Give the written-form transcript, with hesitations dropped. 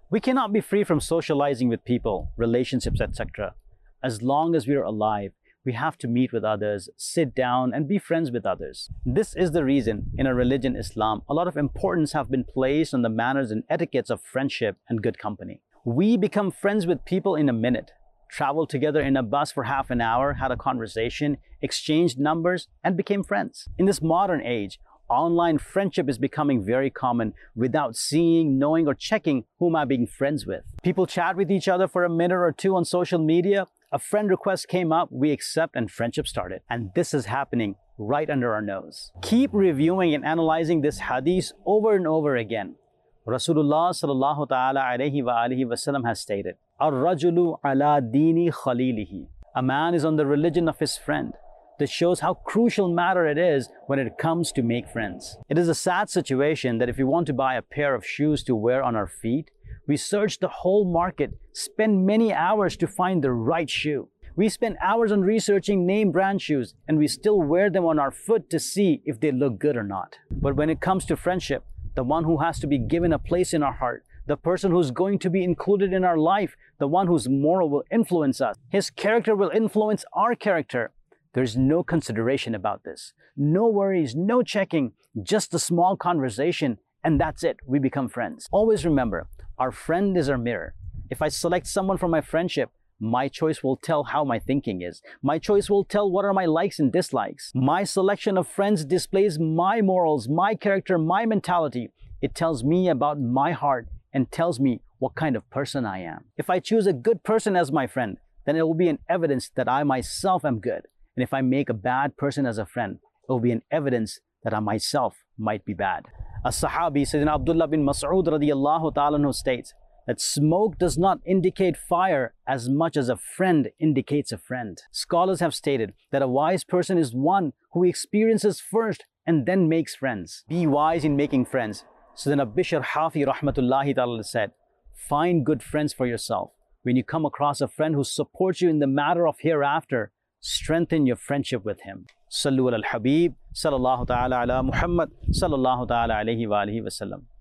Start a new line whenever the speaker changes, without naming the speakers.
We cannot be free from socializing with people, relationships, etc. As long as we are alive, we have to meet with others, sit down, and be friends with others. This is the reason in our religion, Islam, a lot of importance have been placed on the manners and etiquettes of friendship and good company. We become friends with people in a minute, traveled together in a bus for half an hour, had a conversation, exchanged numbers, and became friends. In this modern age, online friendship is becoming very common without seeing, knowing, or checking who am I being friends with. People chat with each other for a minute or two on social media. A friend request came up, we accept, and friendship started. And this is happening right under our nose. Keep reviewing and analyzing this hadith over and over again. Rasulullah sallallahu ta'ala alayhi wa alihi wasallam has stated, Ar-rajulu ala dini khalilihi. A man is on the religion of his friend. This shows how crucial matter it is when it comes to make friends. It is a sad situation that if we want to buy a pair of shoes to wear on our feet, we search the whole market, spend many hours to find the right shoe. We spend hours on researching name brand shoes, and we still wear them on our foot to see if they look good or not. But when it comes to friendship, the one who has to be given a place in our heart, the person who's going to be included in our life, the one whose moral will influence us, his character will influence our character. There's no consideration about this. No worries, no checking, just a small conversation, and that's it. We become friends. Always remember, our friend is our mirror. If I select someone from my friendship, my choice will tell how my thinking is. My choice will tell what are my likes and dislikes. My selection of friends displays my morals, my character, my mentality. It tells me about my heart and tells me what kind of person I am. If I choose a good person as my friend, then it will be an evidence that I myself am good. And if I make a bad person as a friend, it will be an evidence that I myself might be bad. A Sahabi, Sayyidina Abdullah bin Mas'ud radiyallahu ta'ala anhu states that smoke does not indicate fire as much as a friend indicates a friend. Scholars have stated that a wise person is one who experiences first and then makes friends. Be wise in making friends. Sayyidina Bishr Hafi rahmatullahi ta'ala said, find good friends for yourself. When you come across a friend who supports you in the matter of hereafter, strengthen your friendship with him. Sallu al Habib, sallallahu ta'ala ala Muhammad, sallallahu ta'ala alayhi wa alihi wa sallam.